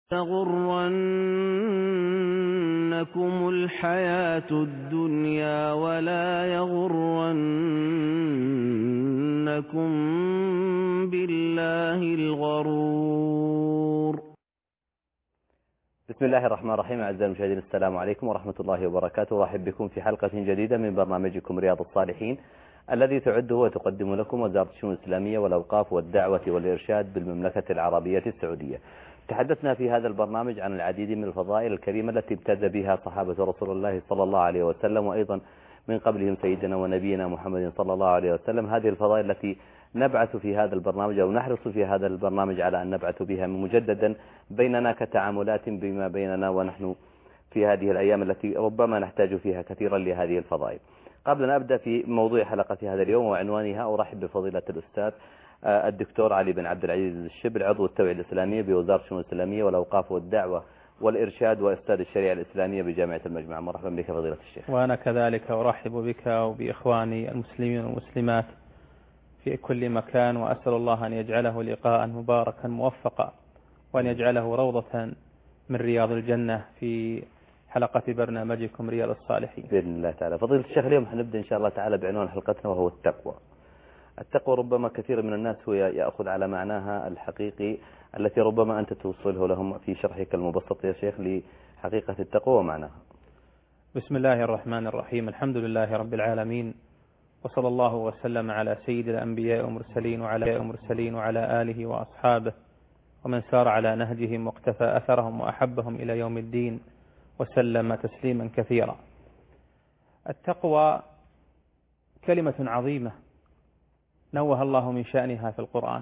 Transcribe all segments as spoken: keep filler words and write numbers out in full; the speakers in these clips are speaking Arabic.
تغرنكم الحياة الدنيا ولا يغرنكم بالله الغرور. بسم الله الرحمن الرحيم. أعزائي المشاهدين، السلام عليكم ورحمة الله وبركاته. أرحب بكم في حلقة جديدة من برنامجكم رياض الصالحين، الذي تعده وتقدم لكم وزارة الشؤون الإسلامية والأوقاف والدعوة والإرشاد بالمملكة العربية السعودية. تحدثنا في هذا البرنامج عن العديد من الفضائل الكريمة التي امتاز بها صحابة رسول الله صلى الله عليه وسلم، وأيضا من قبلهم سيدنا ونبينا محمد صلى الله عليه وسلم. هذه الفضائل التي نبعث في هذا البرنامج أو نحرص في هذا البرنامج على أن نبعث بها مجددا بيننا كتعاملات بما بيننا ونحن في هذه الأيام التي ربما نحتاج فيها كثيرا لهذه الفضائل. قبل أن أبدأ في موضوع حلقة هذا اليوم وعنوانها، أرحب بفضيلة الأستاذ الدكتور علي بن عبد العزيز الشبل، عضو التوعية الإسلامية بوزارة الشؤون الإسلامية والأوقاف والدعوة والإرشاد وأستاذ الشريعة الإسلامية بجامعة المجمع. مرحبا بك فضيلة الشيخ. وأنا كذلك أرحب بك وبإخواني المسلمين والمسلمات في كل مكان، وأسأل الله أن يجعله لقاء مباركا موفقا، وأن يجعله روضة من رياض الجنة في حلقة برنامجكم رياض الصالحين بإذن الله تعالى. فضيلة الشيخ، اليوم حنبدأ إن شاء الله تعالى بعنوان حلقتنا وهو التقوى. التقوى ربما كثير من الناس هو يأخذ على معناها الحقيقي التي ربما أنت توصله لهم في شرحك المبسط يا شيخ لحقيقة التقوى ومعناها. بسم الله الرحمن الرحيم. الحمد لله رب العالمين، وصلى الله وسلم على سيد الأنبياء والمرسلين وعلى المرسلين وعلى آله وأصحابه ومن سار على نهجهم واقتفى أثرهم وأحبهم إلى يوم الدين وسلم تسليما كثيرا. التقوى كلمة عظيمة نوه الله من شأنها في القرآن،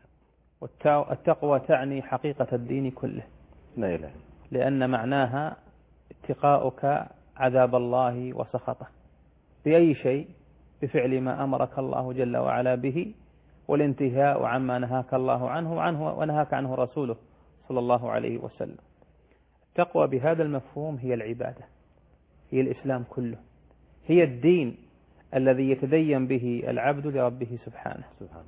والتقوى تعني حقيقة الدين كله، لا إله، لأن معناها اتقاؤك عذاب الله وسخطه بأي شيء، بفعل ما أمرك الله جل وعلا به، والانتهاء عما نهاك الله عنه وعنه ونهاك عنه رسوله صلى الله عليه وسلم. التقوى بهذا المفهوم هي العبادة، هي الإسلام كله، هي الدين الذي يتدين به العبد لربه سبحانه. سبحانه.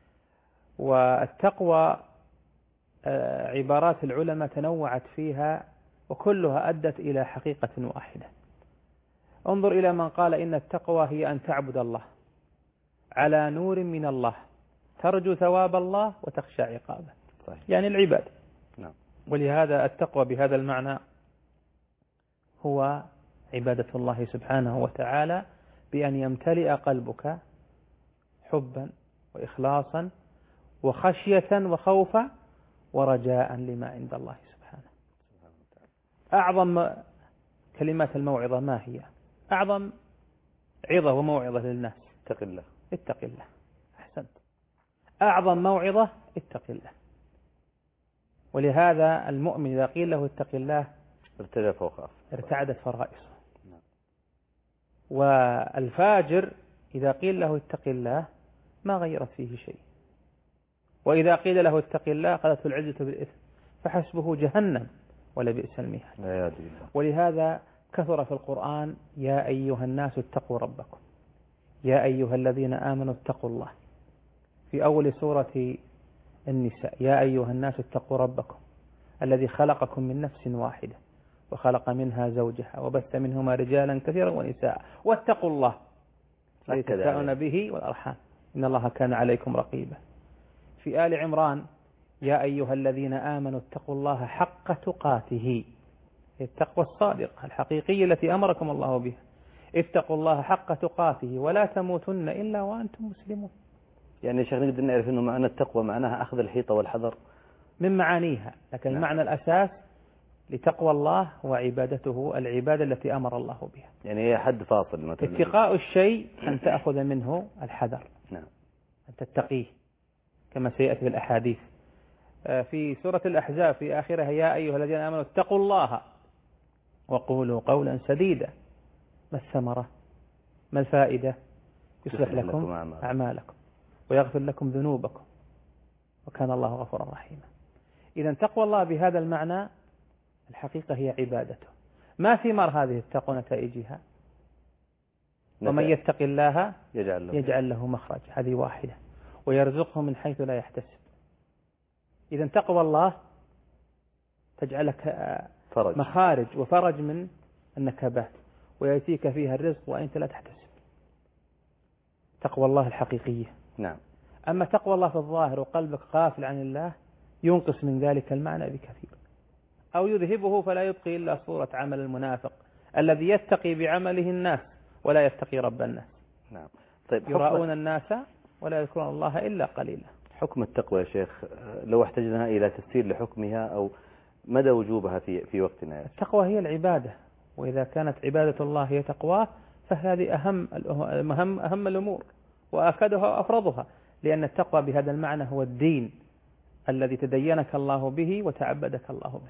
والتقوى عبارات العلماء تنوعت فيها وكلها أدت إلى حقيقة واحدة. انظر إلى من قال إن التقوى هي أن تعبد الله على نور من الله، ترجو ثواب الله وتخشى عقابه. صحيح. يعني العبادة. نعم. ولهذا التقوى بهذا المعنى هو عبادة الله سبحانه وتعالى، بأن يمتلئ قلبك حبا وإخلاصا وخشية وخوفا ورجاء لما عند الله سبحانه. أعظم كلمات الموعظة ما هي؟ أعظم عظة وموعظة للناس اتق الله. اتق الله. أحسنت. أعظم موعظة اتق الله. ولهذا المؤمن إذا قيل له اتق الله ارتدى فوق ارتعدت فرائصه. والفاجر إذا قيل له اتق الله ما غيرت فيه شيء، وإذا قيل له اتق الله أخذته العزة بالإثم فحسبه جهنم ولبئس المهاد. ولهذا كثر في القرآن يا أيها الناس اتقوا ربكم، يا أيها الذين آمنوا اتقوا الله. في أول سورة النساء يا أيها الناس اتقوا ربكم الذي خلقكم من نفس واحدة وخلق منها زوجها وبث منهما رجالا كثيرا ونساء واتقوا الله الذي تساءلون به والأرحام إن الله كان عليكم رقيبا. في آل عمران يا أيها الذين آمنوا اتقوا الله حق تقاته، التقوى الصادقة الحقيقية التي أمركم الله بها. اتقوا الله حق تقاته ولا تموتن إلا وأنتم مسلمون. يعني يا شيخ نقدر نعرف أنه معنى التقوى معناها أخذ الحيطة والحذر من معانيها، لكن نعم. المعنى الأساس لتقوى الله وعبادته العبادة التي أمر الله بها. يعني هي حد فاصل مثلا. اتقاء الشيء أن تأخذ منه الحذر. نعم. أن تتقيه كما سيأتي في الأحاديث. في سورة الأحزاب في آخرها يا أيها الذين آمنوا اتقوا الله وقولوا قولا سديدا. ما الثمرة؟ ما الفائدة؟ يصلح لكم أعمالكم ويغفر لكم ذنوبكم وكان الله غفورا رحيما. إذا تقوى الله بهذا المعنى الحقيقة هي عبادته. ما ثمار هذه التقوى نتائجها؟ ومن يتق الله يجعل له, يجعل له مخرج، هذه واحدة، ويرزقه من حيث لا يحتسب. إذا تقوى الله تجعلك فرج. مخارج وفرج من النكبات، ويأتيك فيها الرزق وأنت لا تحتسب. تقوى الله الحقيقية. نعم. أما تقوى الله في الظاهر وقلبك غافل عن الله ينقص من ذلك المعنى بكثير، أو يذهبه فلا يبقي إلا صورة عمل المنافق الذي يتقي بعمله الناس ولا يتقي رب الناس. نعم. طيب، يراؤون الناس ولا يذكرون الله إلا قليلا. حكم التقوى يا شيخ لو احتجنا إلى تفسير لحكمها أو مدى وجوبها في في وقتنا. التقوى هي العبادة، وإذا كانت عبادة الله هي تقواه فهذه أهم أهم أهم الأمور وأكدها وأفرضها، لأن التقوى بهذا المعنى هو الدين الذي تدينك الله به وتعبدك الله به.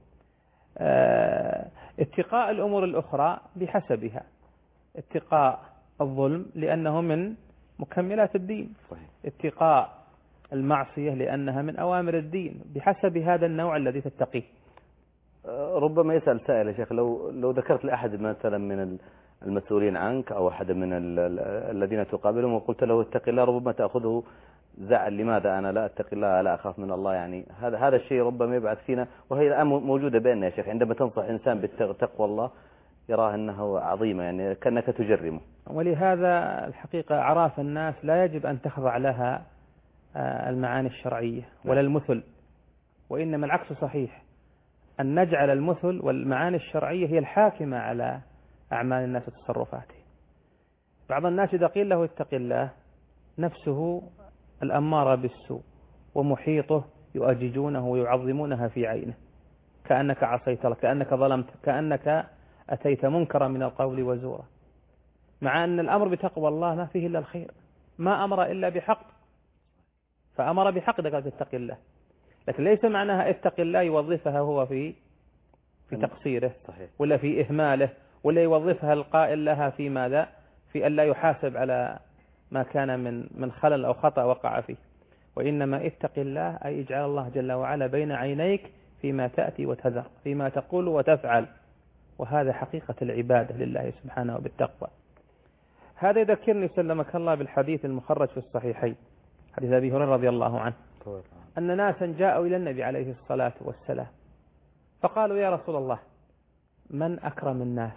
اتقاء الأمور الأخرى بحسبها، اتقاء الظلم لأنه من مكملات الدين، صحيح. اتقاء المعصية لأنها من أوامر الدين بحسب هذا النوع الذي تتقيه. ربما يسأل سائل يا شيخ، لو لو ذكرت لأحد مثلا من المسؤولين عنك أو أحد من الذين تقابلهم وقلت له اتق الله، ربما تأخذه زعل، لماذا أنا لا أتقي الله لا أخاف من الله؟ يعني هذا هذا الشيء ربما يبعث فينا، وهي الآن موجودة بيننا يا شيخ، عندما تنصح إنسان بالتقوى الله يراه أنه عظيمة، يعني كأنك تجرمه. ولهذا الحقيقة أعراف الناس لا يجب أن تخضع لها المعاني الشرعية ولا المثل، وإنما العكس صحيح، أن نجعل المثل والمعاني الشرعية هي الحاكمة على أعمال الناس وتصرفاتهم. بعض الناس إذا قيل له اتق الله نفسه الأمارة بالسوء ومحيطه يؤججونه ويعظمونها في عينه، كأنك عصيت الله، كأنك ظلمت، كأنك أتيت منكرا من القول وزورا، مع أن الأمر بتقوى الله ما فيه إلا الخير، ما أمر إلا بحق، فأمر بحق قال اتق الله، لكن ليس معناها اتق الله يوظفها هو في في تقصيره، صحيح. ولا في إهماله، ولا يوظفها القائل لها في ماذا؟ في أن لا يحاسب على ما كان من من خلل أو خطأ وقع فيه، وإنما اتق الله أي اجعل الله جل وعلا بين عينيك فيما تأتي وتذر، فيما تقول وتفعل، وهذا حقيقة العبادة لله سبحانه بالتقوى. هذا يذكرني سلمك الله بالحديث المخرج في الصحيحين، حديث أبي هريرة رضي الله عنه أن ناسا جاءوا إلى النبي عليه الصلاة والسلام فقالوا يا رسول الله من أكرم الناس؟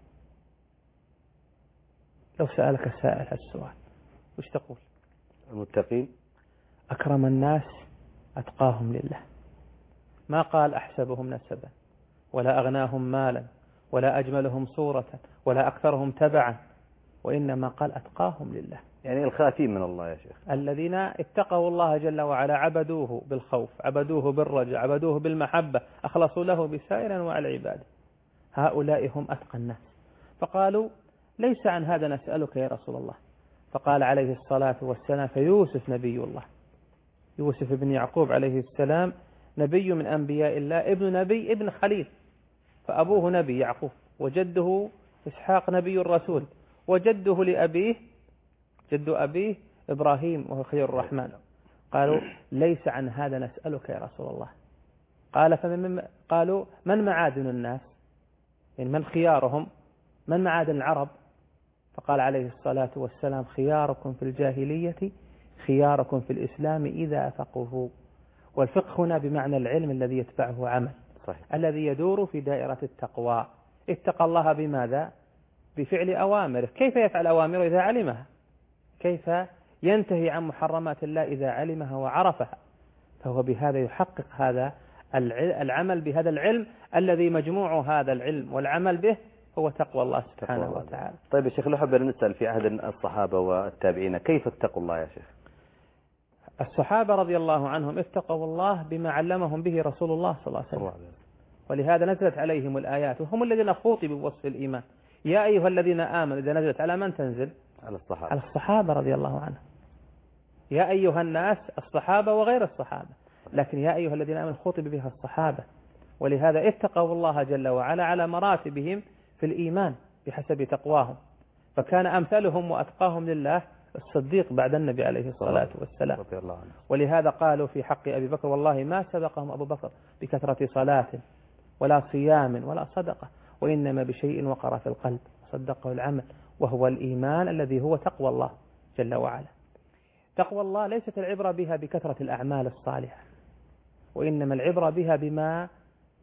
لو سألك السائل هالسؤال وش تقول؟ المتقين. أكرم الناس أتقاهم لله، ما قال أحسبهم نسبا ولا أغناهم مالا ولا أجملهم صورة ولا أكثرهم تبعا، وإنما قال أتقاهم لله، يعني الخافين من الله يا شيخ، الذين اتقوا الله جل وعلا، عبدوه بالخوف، عبدوه بالرجاء، عبدوه بالمحبة، أخلصوا له بسائر أنواع العبادة، هؤلاء هم أتقى الناس. فقالوا ليس عن هذا نسألك يا رسول الله، فقال عليه الصلاة والسلام فيوسف نبي الله، يوسف بن يعقوب عليه السلام نبي من أنبياء الله، ابن نبي ابن خليل، فأبوه نبي يعقوب، وجده إسحاق نبي الرسول، وجده لأبيه جد أبيه إبراهيم وهو خير الرحمن. قالوا ليس عن هذا نسألك يا رسول الله، قال فمن قالوا من معادن الناس، يعني من خيارهم، من معادن العرب؟ فقال عليه الصلاة والسلام خياركم في الجاهلية خياركم في الإسلام إذا فقهوا. والفقه هنا بمعنى العلم الذي يتبعه عمل، صحيح. الذي يدور في دائرة التقوى. اتقى الله بماذا؟ بفعل أوامره. كيف يفعل أوامره إذا علمها؟ كيف ينتهي عن محرمات الله إذا علمها وعرفها؟ فهو بهذا يحقق هذا العمل بهذا العلم الذي مجموع هذا العلم والعمل به هو تقوى الله سبحانه وتعالى. طيب يا شيخ، لو حابين نسأل في عهد الصحابة والتابعين كيف اتقوا الله يا شيخ؟ الصحابة رضي الله عنهم اتقوا الله بما علمهم به رسول الله صلى الله عليه وسلم، ولهذا نزلت عليهم الآيات، وهم الذين خوطبوا بوصف الإيمان. يا أيها الذين آمنوا إذا نزلت على من تنزل؟ على الصحابة، على الصحابة رضي الله عنهم. يا أيها الناس الصحابة وغير الصحابة، لكن يا أيها الذين آمنوا خطب بها الصحابة، ولهذا اتقوا الله جل وعلا على مراتبهم في الإيمان بحسب تقواهم. فكان أمثلهم وأتقاهم لله الصديق بعد النبي عليه الصلاة والسلام، ولهذا قالوا في حق أبي بكر والله ما سبقهم أبو بكر بكثرة صلاة ولا صيام ولا صدقة، وإنما بشيء وقر في القلب صدقه العمل، وهو الإيمان الذي هو تقوى الله جل وعلا. تقوى الله ليست العبرة بها بكثرة الأعمال الصالحة، وإنما العبرة بها بما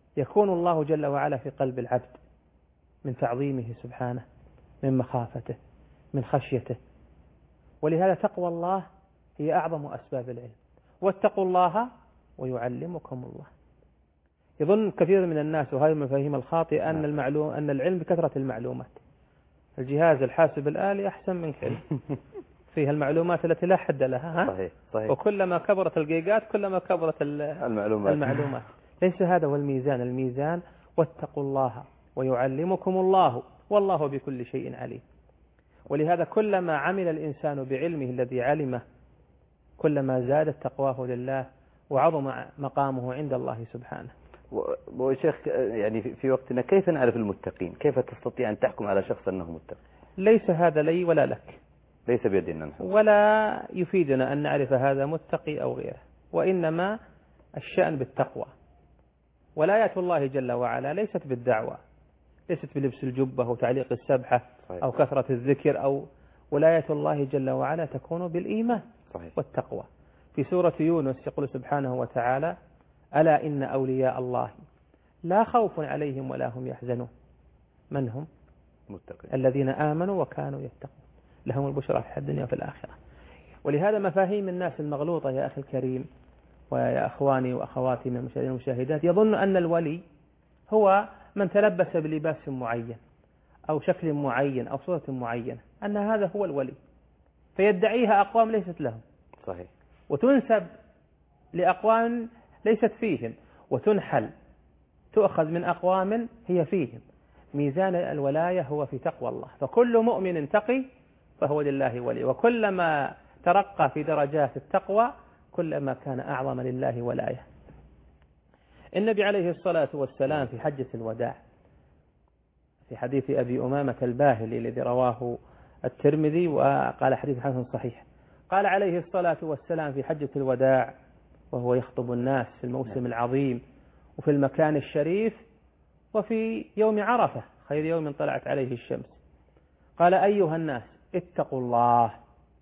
يكون الله جل وعلا في قلب العبد من تعظيمه سبحانه، من مخافته، من خشيته. ولهذا تقوى الله هي أعظم أسباب العلم. واتقوا الله ويعلمكم الله. يظن كثير من الناس، وهذه المفاهيم الخاطئة، أن المعلوم أن العلم بكثرة المعلومات. الجهاز الحاسب الآلي أحسن من علم، فيها المعلومات التي لا حد لها. ها؟ صحيح صحيح. وكلما كبرت الجيجات كلما كبرت المعلومات. المعلومات. ليس هذا هو الميزان. الميزان واتقوا الله ويعلمكم الله والله بكل شيء عليم. ولهذا كلما عمل الإنسان بعلمه الذي علمه كلما زادت تقواه لله وعظم مقامه عند الله سبحانه. وشيخ يعني في وقتنا كيف نعرف المتقين؟ كيف تستطيع أن تحكم على شخص أنه متقي؟ ليس هذا لي ولا لك، ليس بيدنا، ولا يفيدنا أن نعرف هذا متقي أو غيره، وإنما الشأن بالتقوى. ولاية الله جل وعلا ليست بالدعوة، ليست بلبس الجبة وتعليق السبحة أو كثرة الذكر، أو ولاية الله جل وعلا تكون بالإيمان صحيح. والتقوى. في سورة يونس يقول سبحانه وتعالى: ألا إن أولياء الله لا خوف عليهم ولا هم يحزنون. من هم؟ متقين. الذين آمنوا وكانوا يتقون لهم البشرى في الدنيا وفي الآخرة. ولهذا مفاهيم الناس المغلوطة يا أخي الكريم ويا أخواني وأخواتي من المشاهدين والمشاهدات، يظن أن الولي هو من تلبس بلباس معين أو شكل معين أو صورة معينة، أن هذا هو الولي، فيدعيها أقوام ليست لهم. صحيح. وتنسب لأقوام ليست فيهم، وتنحل تؤخذ من أقوام هي فيهم. ميزان الولاية هو في تقوى الله، فكل مؤمن تقي فهو لله ولي، وكلما ترقى في درجات التقوى كلما كان أعظم لله ولاية. النبي عليه الصلاة والسلام في حجة الوداع في حديث أبي أمامة الباهلي الذي رواه الترمذي وقال حديث حسن صحيح، قال عليه الصلاة والسلام في حجة الوداع وهو يخطب الناس في الموسم العظيم وفي المكان الشريف وفي يوم عرفة خير يوم طلعت عليه الشمس، قال: أيها الناس اتقوا الله.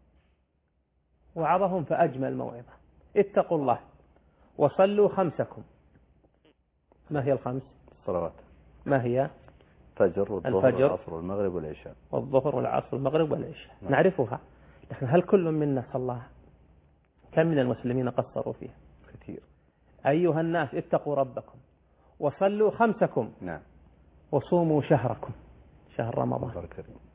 وعظهم فأجمل موعظة: اتقوا الله وصلوا خمسكم. ما هي الخمس؟ الصلوات. ما هي؟ الفجر والظهر والعصر والمغرب والعشاء. والظهر والعصر والمغرب والعشاء. نعم. نعرفها، لكن هل كل منا صلاها؟ كم من المسلمين قصروا فيها؟ كثير. أيها الناس اتقوا ربكم وصلوا خمسكم. نعم. وصوموا شهركم شهر رمضان،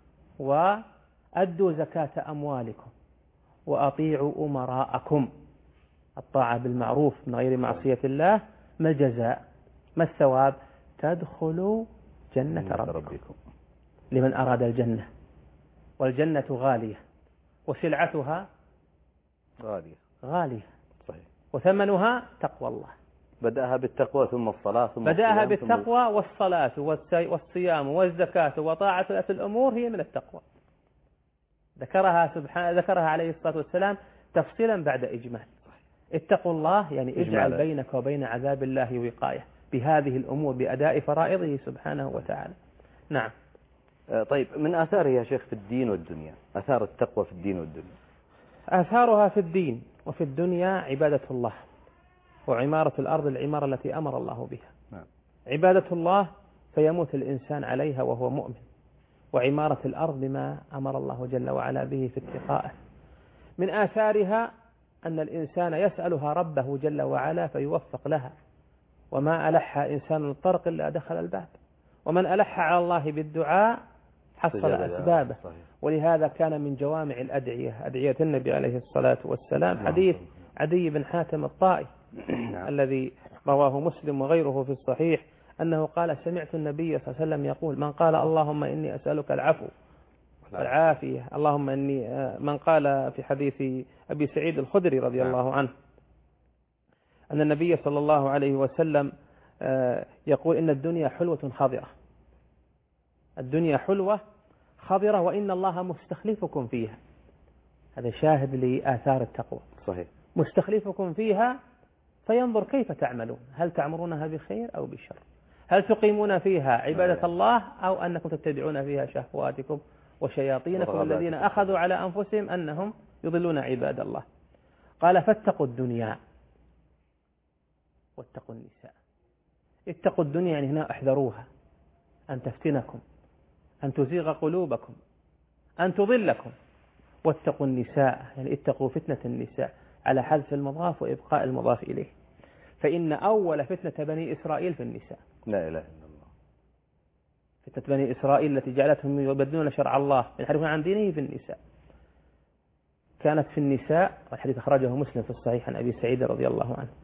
وأدوا زكاة أموالكم، وأطيعوا أمراءكم. الطاعة بالمعروف من غير معصية الله. ما الجزاء؟ ما الثواب؟ تدخلوا جنة ربكم. لمن أراد الجنة، والجنة غالية وسلعتها غالية غالية صحيح، وثمنها تقوى الله. بدأها بالتقوى ثم الصلاة ثم بدأها بالتقوى والصلاة والصيام والزكاة وطاعة الأمور هي من التقوى. ذكرها سبحانه ذكرها عليه الصلاة والسلام تفصيلا بعد إجمال. اتقوا الله يعني اجعل بينك وبين عذاب الله وقاية بهذه الأمور بأداء فرائضه سبحانه وتعالى. نعم. طيب، من آثارها يا شيخ في الدين والدنيا، آثار التقوى في الدين والدنيا. آثارها في الدين وفي الدنيا عبادة الله وعمارة الأرض العمارة التي أمر الله بها. نعم. عبادة الله فيموت الإنسان عليها وهو مؤمن، وعمارة الأرض بما أمر الله جل وعلا به في اتقائه. من آثارها أن الإنسان يسألها ربه جل وعلا فيوفق لها، وما ألح إنسان الطرق إلا دخل الباب، ومن ألح على الله بالدعاء حصل أسبابه. ولهذا كان من جوامع الأدعية أدعية النبي عليه الصلاة والسلام حديث عدي بن حاتم الطائي الذي رواه مسلم وغيره في الصحيح أنه قال: سمعت النبي صلى الله عليه وسلم يقول: من قال اللهم إني أسألك العفو والعافية، اللهم إني، من قال في حديث أبي سعيد الخدري رضي الله عنه أن النبي صلى الله عليه وسلم يقول: إن الدنيا حلوة خضرة، الدنيا حلوة خضرة وإن الله مستخلفكم فيها. هذا شاهد لآثار التقوى. صحيح. مستخلفكم فيها فينظر كيف تعملون، هل تعمرونها بخير أو بشر، هل تقيمون فيها عبادة الله أو أنكم تتبعون فيها شهواتكم وشياطينكم الذين أخذوا على أنفسهم أنهم يضلون عباد الله. قال: فاتقوا الدنيا واتقوا النساء. اتقوا الدنيا يعني هنا احذروها، أن تفتنكم، أن تزيغ قلوبكم، أن تضلكم. واتقوا النساء يعني اتقوا فتنة النساء على حذف المضاف وإبقاء المضاف إليه، فإن أول فتنة بني إسرائيل في النساء. لا إله إلا الله. فتنة بني إسرائيل التي جعلتهم يبدلون شرع الله ينحرفون عن دينه في النساء، كانت في النساء، والحديث أخرجه مسلم في الصحيح عن أبي سعيد رضي الله عنه.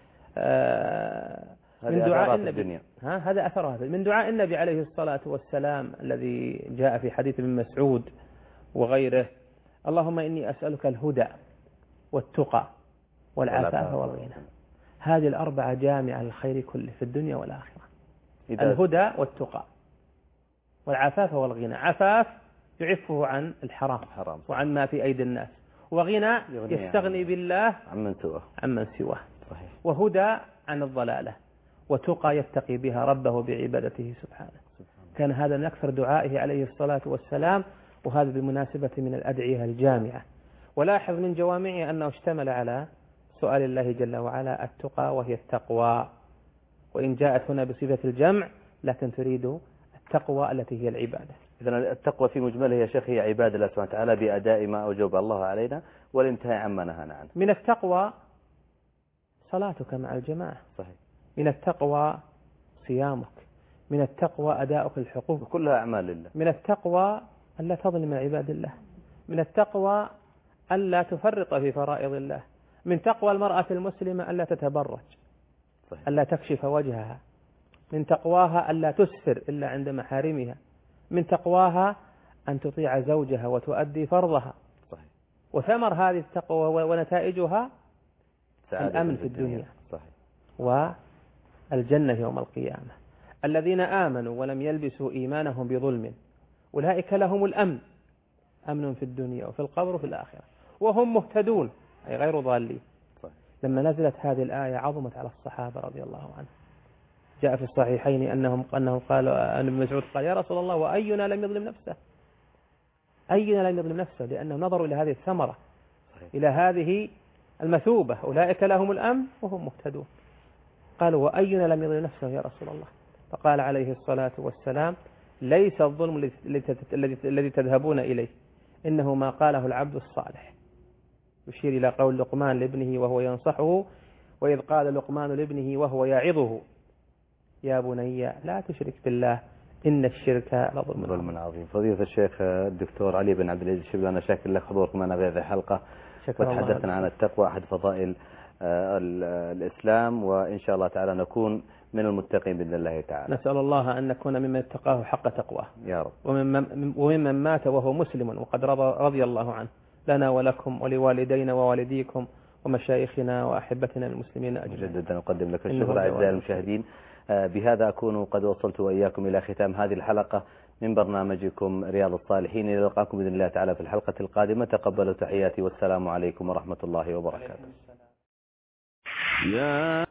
آه من دعاء النبي، ها هذا أثرها من دعاء النبي عليه الصلاة والسلام الذي جاء في حديث ابن مسعود وغيره: اللهم إني أسألك الهدى والتقى والعفاف والغنى. هذه الأربعة جامعة للخير كله في الدنيا والآخرة. الهدى والتقى والعفاف والغنى. عفاف يعفه عن الحرام وعن ما في أيدي الناس، وغنى يستغني بالله عمن سواه عمن سواه. وهدى عن الضلالة، وتقى يتقي بها ربه بعبادته سبحانه. كان هذا من أكثر دعائه عليه الصلاة والسلام، وهذا بمناسبة من الأدعية الجامعة. ولاحظ من جوامعه أنه اشتمل على سؤال الله جل وعلا التقى وهي التقوى، وإن جاءت هنا بصفة الجمع لكن تريد التقوى التي هي العبادة. إذن التقوى في مجمله يا شيخ هي عبادة الله سبحانه وتعالى بأداء ما أوجب الله علينا والانتهاء عما نهانا عنه. من التقوى صلاتك مع الجماعة، صحيح. من التقوى صيامك، من التقوى أداؤك الحقوق، كلها أعمال لله. من التقوى ألا تظلم عباد الله، من التقوى ألا تفرط في فرائض الله، من تقوى المرأة المسلمة ألا تتبرج، صحيح. ألا تكشف وجهها، من تقواها ألا تسفر إلا عند محارمها، من تقواها أن تطيع زوجها وتؤدي فرضها، صحيح. وثمر هذه التقوى ونتائجها الأمن في الدنيا، صحيح. والجنة يوم القيامة. الذين آمنوا ولم يلبسوا إيمانهم بظلم أولئك لهم الأمن، أمن في الدنيا وفي القبر وفي الآخرة، وهم مهتدون أي غير ضالين. صحيح. لما نزلت هذه الآية عظمت على الصحابة رضي الله عنهم. جاء في الصحيحين أنهم أنهم قالوا، أن ابن مسعود قال: يا رسول الله وأينا لم يظلم نفسه، أينا لم يظلم نفسه، لأنهم نظروا إلى هذه الثمرة، صحيح. إلى هذه المثوبة، أولئك لهم الأمن وهم مهتدون. قالوا: وأينا لم يظلم نفسه يا رسول الله؟ فقال عليه الصلاة والسلام: ليس الظلم الذي تذهبون إليه، إنه ما قاله العبد الصالح. يشير إلى قول لقمان لابنه وهو ينصحه: وإذ قال لقمان لابنه وهو يعظه يا بني لا تشرك بالله إن الشرك لظلم عظيم. فضيلة الشيخ الدكتور علي بن عبد العزيز الشبلي، أنا شاكر لك حضوركم معنا في هذه الحلقة، وتحدثنا عن التقوى أحد فضائل الإسلام، وإن شاء الله تعالى نكون من المتقين بإذن الله تعالى. نسأل الله أن نكون ممن اتقاه حق تقواه يا رب، وممن, وممن مات وهو مسلم وقد رضى, رضي الله عنه لنا ولكم ولوالدينا ووالديكم ومشايخنا وأحبتنا المسلمين أجمعين. مجددا نقدم لك الشكر أعزائي المشاهدين. بهذا أكون قد وصلت وإياكم إلى ختام هذه الحلقة من برنامجكم رياض الصالحين. إلى اللقاء بإذن الله تعالى في الحلقة القادمة. تقبلوا تحياتي والسلام عليكم ورحمة الله وبركاته.